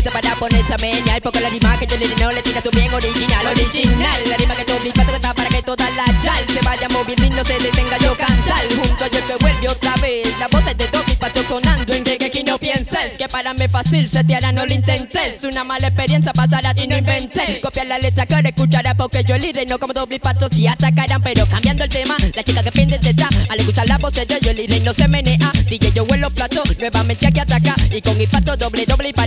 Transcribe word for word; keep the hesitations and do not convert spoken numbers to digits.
lista para ponerse a meñar. Porque la rima que yo le no le tira tu bien original. Original, la rima que tú obligas a tocar para que toda la yal se vaya moviendo y no se detenga yo cantar. Junto a yo que vuelve otra vez. La voz es de Dobby Pacho sonando en que aquí no pienses que para mí es fácil, se te hará, no lo intentes. Una mala experiencia pasará y no inventé. Copiar la letra que ahora escuchará porque yo libre no como Dobby Pacho te atacarán. Pero cambiando el tema, la chica que pende detrás, al escuchar la voz de yo libre no se menea. D J yo en los platos, nuevamente aquí ataca. Y con impacto doble, doble